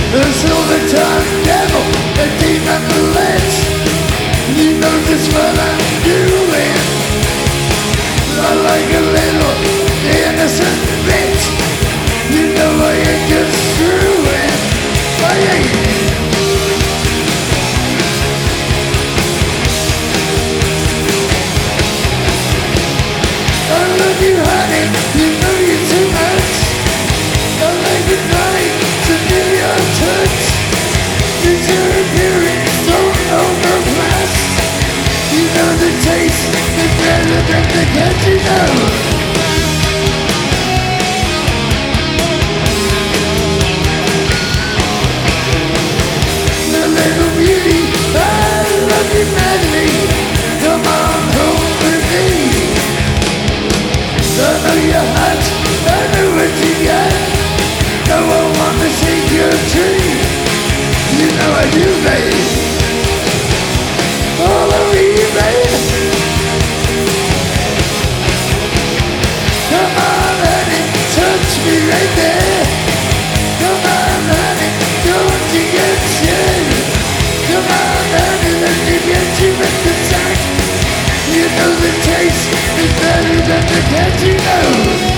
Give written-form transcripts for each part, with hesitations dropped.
The silver-tongued devil, the demon lich. You know just what I'm doing. I like a little innocent bitch. You know I ain't just screwing. I ain't. I love you, honey. You know you too much. I like it right to feel your touch. It's your appearance, don't overpass. You know the taste is better than the catch, you know. The little beauty, I love you madly. Come on home with me. I know you're hot, I know what you got. No, I wanna shake your tree. You know I do, babe. All over you, babe. Come on, honey, touch me right there. Come on, honey, don't you get scared. Come on, honey, let me get you in the sack. You know the taste is better than the catch, you know.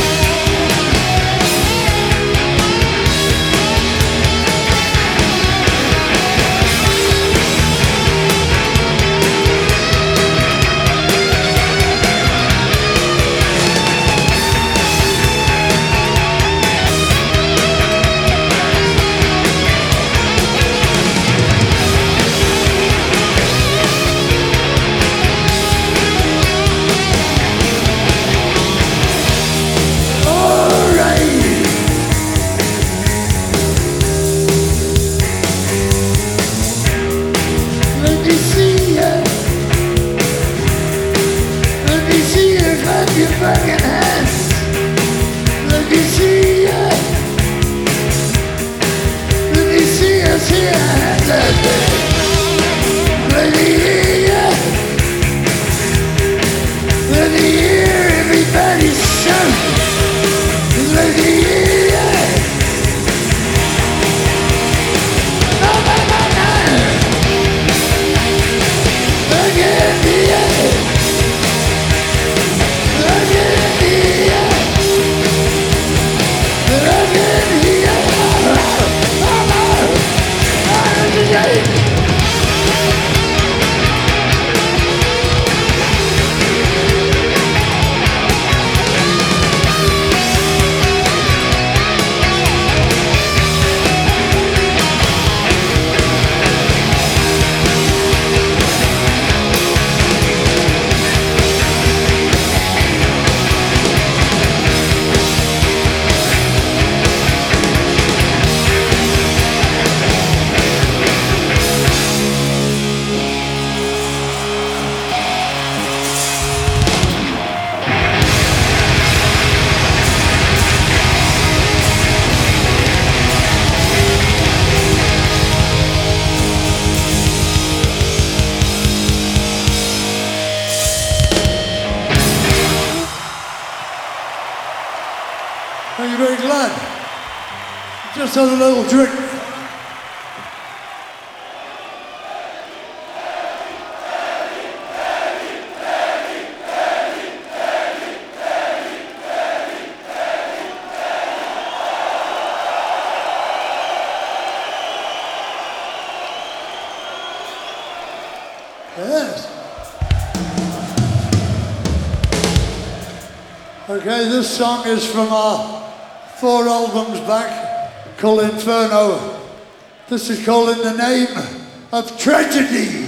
Thank you, very glad. Just had a little drink. Yes. Okay, this song is from our 4 albums back, called Inferno. This is called In the Name of Tragedy.